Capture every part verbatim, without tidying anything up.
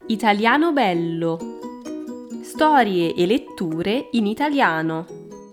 Italiano bello. Storie e letture in italiano.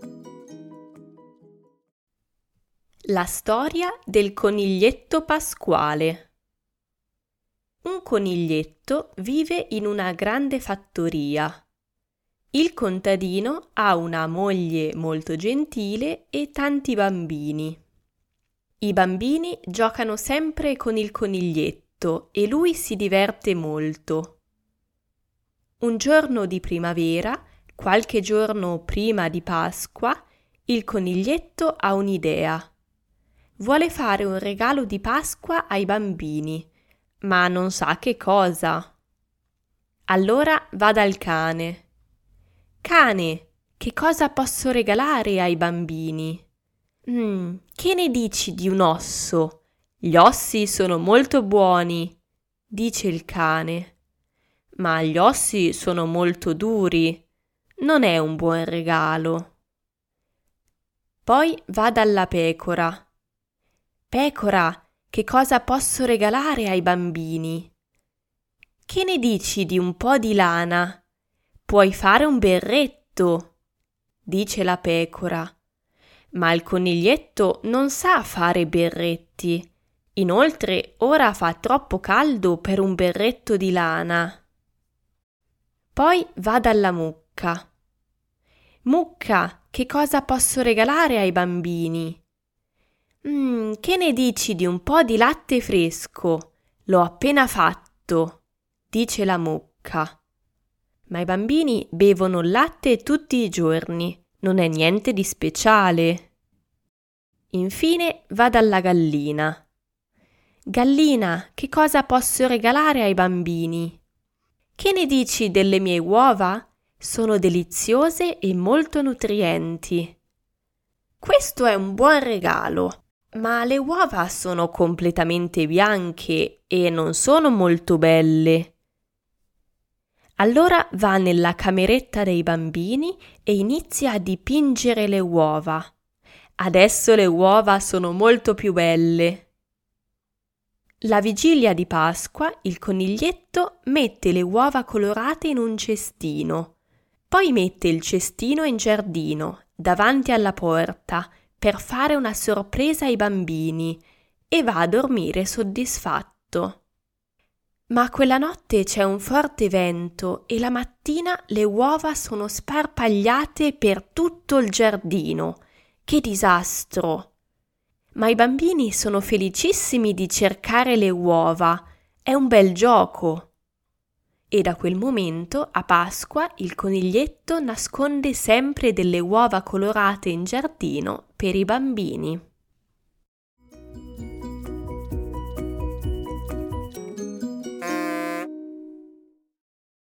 La storia del coniglietto Pasquale. Un coniglietto vive in una grande fattoria. Il contadino ha una moglie molto gentile e tanti bambini. I bambini giocano sempre con il coniglietto e lui si diverte molto. Un giorno di primavera, qualche giorno prima di Pasqua, il coniglietto ha un'idea. Vuole fare un regalo di Pasqua ai bambini, ma non sa che cosa. Allora va dal cane. Cane, che cosa posso regalare ai bambini? Mm, che ne dici di un osso? Gli ossi sono molto buoni, dice il cane. Ma gli ossi sono molto duri. Non è un buon regalo. Poi va dalla pecora. Pecora, che cosa posso regalare ai bambini? Che ne dici di un po' di lana? Puoi fare un berretto, dice la pecora. Ma il coniglietto non sa fare berretti. Inoltre ora fa troppo caldo per un berretto di lana. Poi va dalla mucca. Mucca, che cosa posso regalare ai bambini? Mm, che ne dici di un po' di latte fresco? L'ho appena fatto, dice la mucca. Ma i bambini bevono latte tutti i giorni, non è niente di speciale. Infine va dalla gallina. Gallina, che cosa posso regalare ai bambini? Che ne dici delle mie uova? Sono deliziose e molto nutrienti. Questo è un buon regalo, ma le uova sono completamente bianche e non sono molto belle. Allora va nella cameretta dei bambini e inizia a dipingere le uova. Adesso le uova sono molto più belle. La vigilia di Pasqua il coniglietto mette le uova colorate in un cestino, poi mette il cestino in giardino, davanti alla porta, per fare una sorpresa ai bambini e va a dormire soddisfatto. Ma quella notte c'è un forte vento e la mattina le uova sono sparpagliate per tutto il giardino. Che disastro! Ma i bambini sono felicissimi di cercare le uova. È un bel gioco. E da quel momento, a Pasqua, il coniglietto nasconde sempre delle uova colorate in giardino per i bambini.